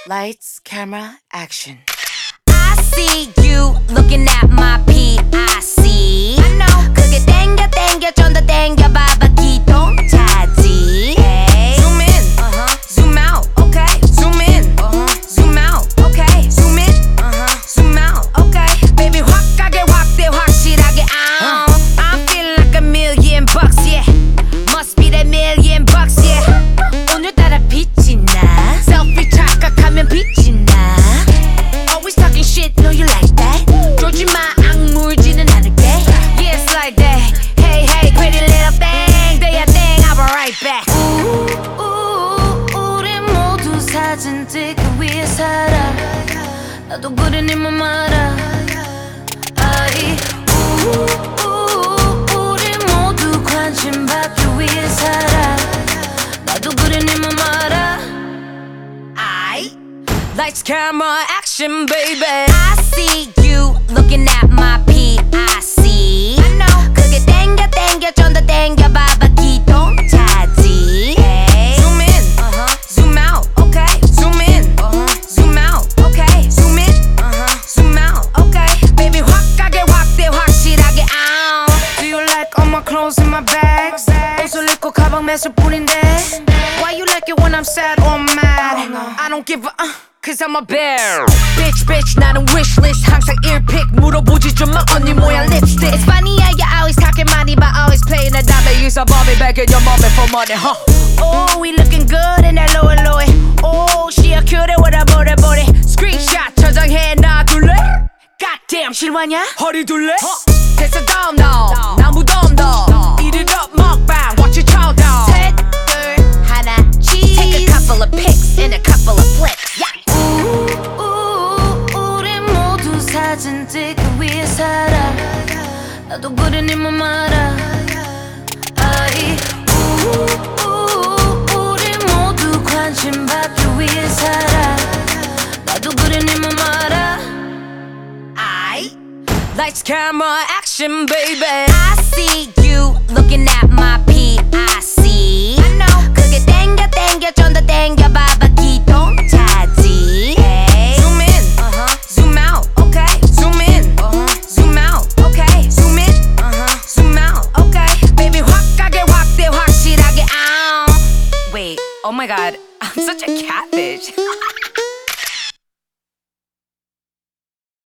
Lights, camera, action. I see you looking at my PIC. I know. 그게 땡겨 땡겨 좀 더 땡겨 봐봐 기동차지. Hey. Zoom in, zoom out, okay. Zoom in, zoom out, okay. Zoom in, zoom out, okay. Baby 확 가게 확대 확실하게. I'm feeling like $1,000,000, yeah. Must be that $1,000,000, yeah. 오늘따라 빛이 나. Selfie 착각하면 빛이 나. Always talking shit, know you like that. 쫄지 마, 악물지는 않을게. Yeah, it's like that. Hey, hey, pretty little thing. Do your thing, I'll be right back. 우리 모두 사진 찍기 위해 살아. 나도 그래 네 맘 알아. 아이, 우리 모두 관심 받기 위해 살아. 나도 그래 네 맘 알아. Lights, camera, action, baby. I see you looking at my PIC. I know. 그게 땡겨 땡겨 좀 더 땡겨 봐봐 기동차지. Hey. Zoom in, zoom out, okay. Zoom in, zoom out, okay. Zoom in, zoom out, okay. Baby 확 가게 확대 확실하게. Do you like all my clothes in my bags? 옷을 입고 가방 매실 뿐인데. Why you like it when I'm sad or mad? I don't give a Cause I'm a bear. Bitch, 나는 wishlist. 항상 earpick 물어보지 좀 마 언니 모양 lipstick. It's funny how you always talking money but always playing the dummy. Use a Bobby back in your moment for money, huh? Oh, we looking good in that low. Oh, she a cutie with a booty. Screenshot 저장해 놔둘래? Goddamn 실화냐? 허리 둘래? 됐어 dumb 너. 나 무덤 Eat it up 먹방 watch it chow down. 셋, 둘, 하나, cheese. Take a couple of pics and a couple of flicks. Yeah. 우리 모두 사진 찍기 위해 살아. 나도 그래 네 맘 알아. 아이, 우리 모두 관심 받기 위해 살아. 나도 그래 네 맘 알아. Lights, camera, action, baby. I see you looking at my